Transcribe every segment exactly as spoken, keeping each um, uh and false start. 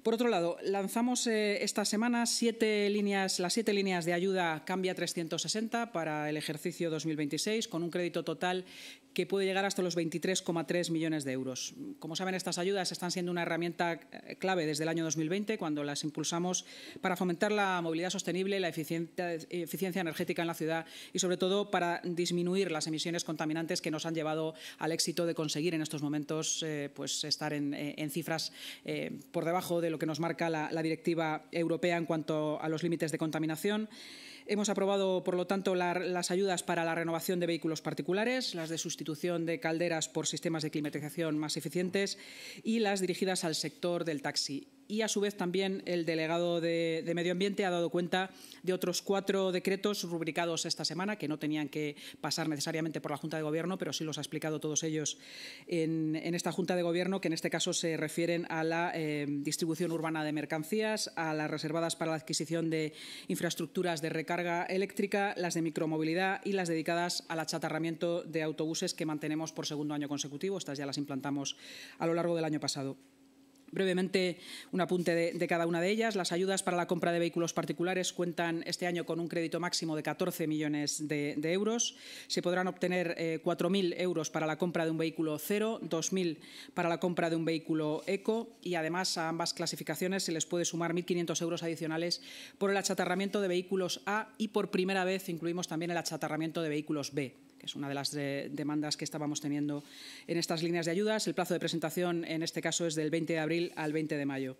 Por otro lado, lanzamos eh, esta semana siete líneas, las siete líneas de ayuda Cambia trescientos sesenta para el ejercicio dos mil veintiséis, con un crédito total que puede llegar hasta los veintitrés coma tres millones de euros. Como saben, estas ayudas están siendo una herramienta clave desde el año dos mil veinte, cuando las impulsamos para fomentar la movilidad sostenible, la eficiencia energética en la ciudad y, sobre todo, para disminuir las emisiones contaminantes que nos han llevado al éxito de conseguir en estos momentos eh, pues estar en, en cifras eh, por debajo de lo que nos marca la, la directiva europea en cuanto a los límites de contaminación. Hemos aprobado, por lo tanto, la, las ayudas para la renovación de vehículos particulares, las de sustitución de calderas por sistemas de climatización más eficientes y las dirigidas al sector del taxi. Y, a su vez, también el delegado de, de Medio Ambiente ha dado cuenta de otros cuatro decretos rubricados esta semana que no tenían que pasar necesariamente por la Junta de Gobierno, pero sí los ha explicado todos ellos en, en esta Junta de Gobierno, que en este caso se refieren a la eh, distribución urbana de mercancías, a las reservadas para la adquisición de infraestructuras de recarga eléctrica, las de micromovilidad y las dedicadas al achatarramiento de autobuses que mantenemos por segundo año consecutivo. Estas ya las implantamos a lo largo del año pasado. Brevemente, un apunte de, de cada una de ellas. Las ayudas para la compra de vehículos particulares cuentan este año con un crédito máximo de catorce millones de, de euros. Se podrán obtener eh, cuatro mil euros para la compra de un vehículo cero, dos mil para la compra de un vehículo eco y, además, a ambas clasificaciones se les puede sumar mil quinientos euros adicionales por el achatarramiento de vehículos A y, por primera vez, incluimos también el achatarramiento de vehículos B, que es una de las de demandas que estábamos teniendo en estas líneas de ayudas. El plazo de presentación, en este caso, es del veinte de abril al veinte de mayo.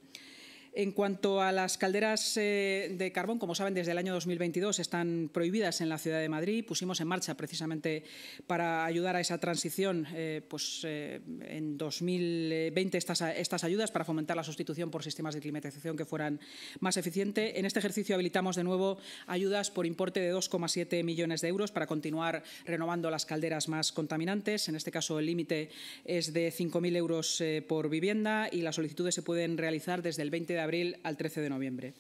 En cuanto a las calderas eh, de carbón, como saben, desde el año dos mil veintidós están prohibidas en la ciudad de Madrid. Pusimos en marcha, precisamente para ayudar a esa transición, eh, pues, eh, en dos mil veinte estas, estas ayudas para fomentar la sustitución por sistemas de climatización que fueran más eficientes. En este ejercicio habilitamos de nuevo ayudas por importe de dos coma siete millones de euros para continuar renovando las calderas más contaminantes. En este caso, el límite es de cinco mil euros eh, por vivienda y las solicitudes se pueden realizar desde el veinte de abril al trece de noviembre.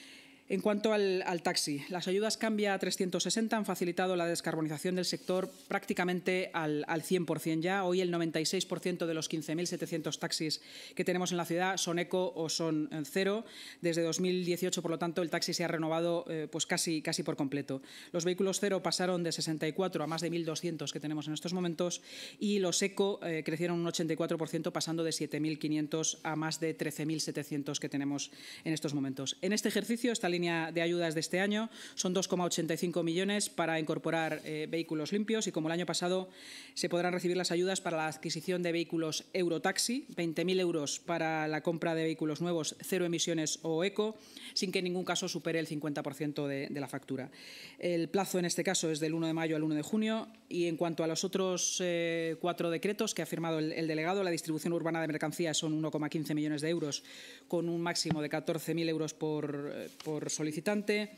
En cuanto al, al taxi, las ayudas Cambia trescientos sesenta han facilitado la descarbonización del sector prácticamente al, al cien por cien ya. Hoy el noventa y seis por ciento de los quince mil setecientos taxis que tenemos en la ciudad son eco o son cero. Desde dos mil dieciocho, por lo tanto, el taxi se ha renovado eh, pues casi, casi por completo. Los vehículos cero pasaron de sesenta y cuatro a más de mil doscientos que tenemos en estos momentos y los eco eh, crecieron un ochenta y cuatro por ciento, pasando de siete mil quinientos a más de trece mil setecientos que tenemos en estos momentos. En este ejercicio, esta línea de ayudas de este año son dos coma ochenta y cinco millones para incorporar eh, vehículos limpios y, como el año pasado, se podrán recibir las ayudas para la adquisición de vehículos Eurotaxi, veinte mil euros para la compra de vehículos nuevos, cero emisiones o eco, sin que en ningún caso supere el cincuenta por ciento de, de la factura. El plazo en este caso es del uno de mayo al uno de junio y, en cuanto a los otros eh, cuatro decretos que ha firmado el, el delegado, la distribución urbana de mercancías son uno coma quince millones de euros con un máximo de catorce mil euros por, por solicitante.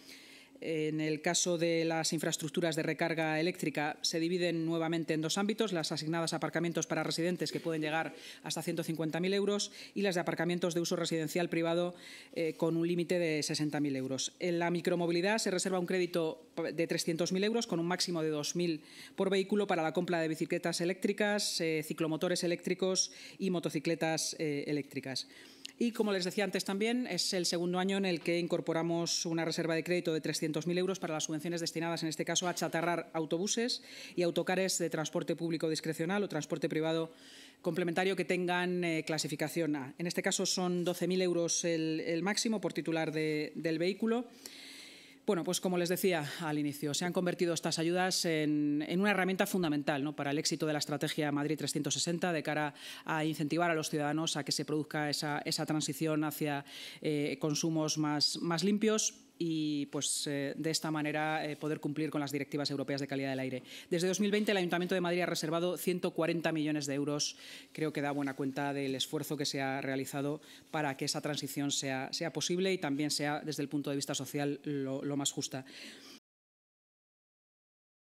En el caso de las infraestructuras de recarga eléctrica se dividen nuevamente en dos ámbitos: las asignadas a aparcamientos para residentes, que pueden llegar hasta ciento cincuenta mil euros, y las de aparcamientos de uso residencial privado eh, con un límite de sesenta mil euros. En la micromovilidad se reserva un crédito de trescientos mil euros con un máximo de dos mil por vehículo para la compra de bicicletas eléctricas, eh, ciclomotores eléctricos y motocicletas eh, eléctricas. Y, como les decía antes también, es el segundo año en el que incorporamos una reserva de crédito de trescientos mil euros para las subvenciones destinadas, en este caso, a achatarrar autobuses y autocares de transporte público discrecional o transporte privado complementario que tengan eh, clasificación A. En este caso son doce mil euros el, el máximo por titular de, del vehículo. Bueno, pues como les decía al inicio, se han convertido estas ayudas en, en una herramienta fundamental, ¿no?, para el éxito de la estrategia Madrid trescientos sesenta, de cara a incentivar a los ciudadanos a que se produzca esa, esa transición hacia eh, consumos más, más limpios y, pues, eh, de esta manera eh, poder cumplir con las directivas europeas de calidad del aire. Desde dos mil veinte el Ayuntamiento de Madrid ha reservado ciento cuarenta millones de euros. Creo que da buena cuenta del esfuerzo que se ha realizado para que esa transición sea, sea posible y también sea, desde el punto de vista social, lo, lo más justa.